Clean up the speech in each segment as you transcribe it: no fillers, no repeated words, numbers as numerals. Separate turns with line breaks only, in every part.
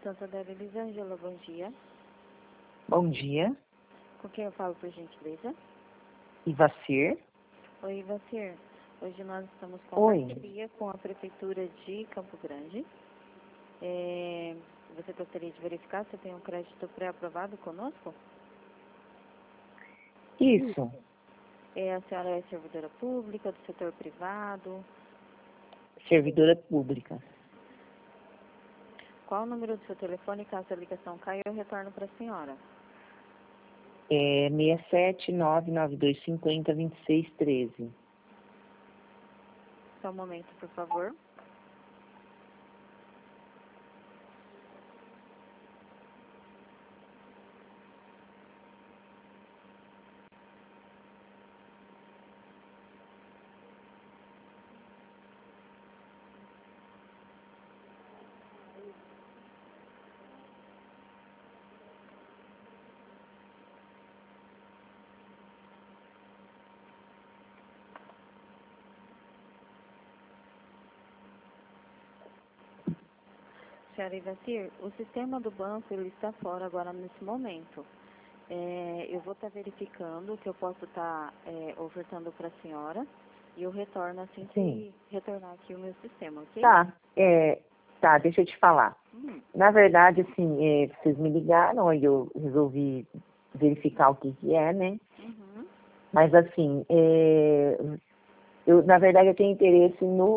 Santander, Elisângela, bom dia.
Bom dia.
Com quem eu falo, por gentileza?
Ivacir.
Oi, Ivacir. Hoje nós estamos com parceria com a Prefeitura de Campo Grande. Você gostaria de verificar se tem um crédito pré-aprovado conosco?
Isso.
A senhora é servidora pública, do setor privado?
Servidora pública.
Qual o número do seu telefone? Caso a ligação caia, eu retorno para a senhora.
67992502613.
Só um momento, por favor. Senhora Ivacir, o sistema do banco ele está fora agora nesse momento. Eu vou estar verificando que eu posso estar ofertando para a senhora e eu retorno assim que retornar aqui o meu sistema, ok?
Tá, deixa eu te falar. Na verdade, assim, vocês me ligaram e eu resolvi verificar o que é, né?
Uhum.
Mas, assim, na verdade, eu tenho interesse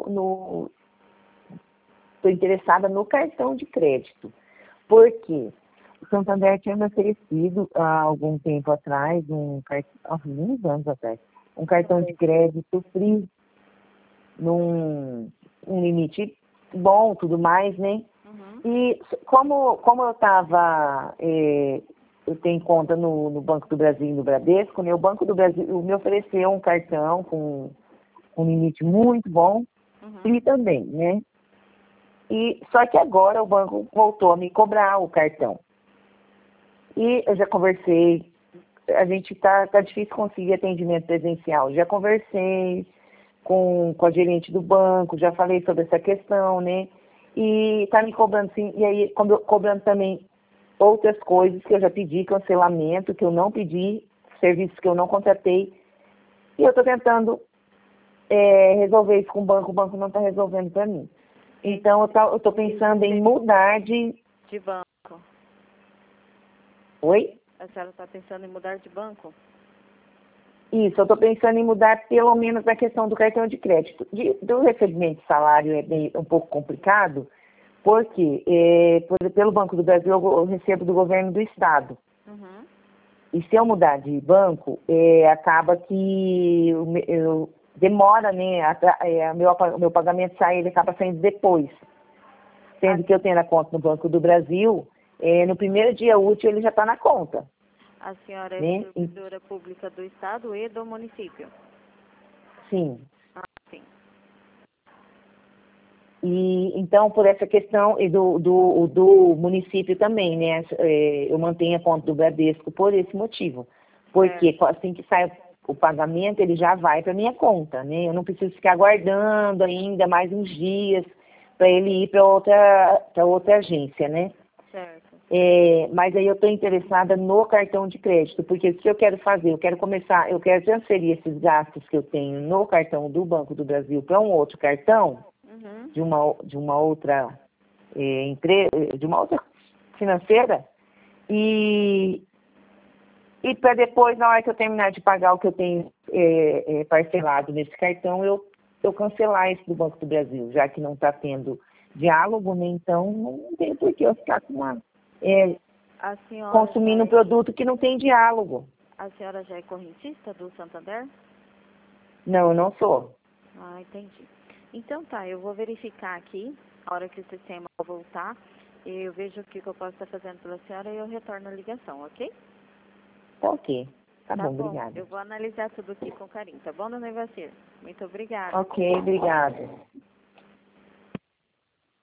estou interessada no cartão de crédito. Por quê? O Santander tinha me oferecido, há algum tempo atrás, alguns anos atrás, um cartão de crédito free, num limite bom, tudo mais, né?
Uhum.
E como eu estava, eu tenho conta no Banco do Brasil e no Bradesco, né? O Banco do Brasil me ofereceu um cartão com um limite muito bom, free também, né? Só que agora o banco voltou a me cobrar o cartão. E eu já conversei, a gente tá difícil conseguir atendimento presencial. Já conversei com a gerente do banco, já falei sobre essa questão, né? E tá me cobrando sim, e aí cobrando também outras coisas que eu já pedi, cancelamento, que eu não pedi, serviços que eu não contratei. E eu tô tentando resolver isso com o banco não tá resolvendo para mim. Então, eu estou pensando em mudar de
banco.
Oi?
A senhora está pensando em mudar de banco?
Isso, eu estou pensando em mudar pelo menos a questão do cartão de crédito. Do recebimento de salário é um pouco complicado, porque pelo Banco do Brasil eu recebo do governo do estado.
Uhum.
E se eu mudar de banco, acaba que demora, né? Meu pagamento ele acaba saindo depois. Sendo que eu tenho a conta no Banco do Brasil, no primeiro dia útil ele já está na conta.
A senhora é
né?
servidora pública do estado e do município?
Sim.
Ah, sim.
E então, por essa questão, e do município também, né? Eu mantenho a conta do Bradesco por esse motivo. Porque assim que sai o pagamento, ele já vai para minha conta, né? Eu não preciso ficar aguardando ainda mais uns dias para ele ir para outra agência, né?
Certo.
Mas aí eu estou interessada no cartão de crédito, porque o que eu quero fazer? Eu quero transferir esses gastos que eu tenho no cartão do Banco do Brasil para um outro cartão, de uma outra empresa, de uma outra financeira, e para depois, na hora que eu terminar de pagar o que eu tenho parcelado nesse cartão, eu cancelar esse do Banco do Brasil, já que não está tendo diálogo, né? Então não tem por que eu ficar consumindo um produto que não tem diálogo.
A senhora já é correntista do Santander?
Não, eu não sou.
Ah, entendi. Então tá, eu vou verificar aqui, a hora que o sistema voltar, eu vejo o que eu posso estar fazendo pela senhora e eu retorno a ligação, ok?
Tá ok. Tá bom, obrigada.
Eu vou analisar tudo aqui com carinho, tá bom, dona Ivacir? Muito obrigada.
Ok, obrigada.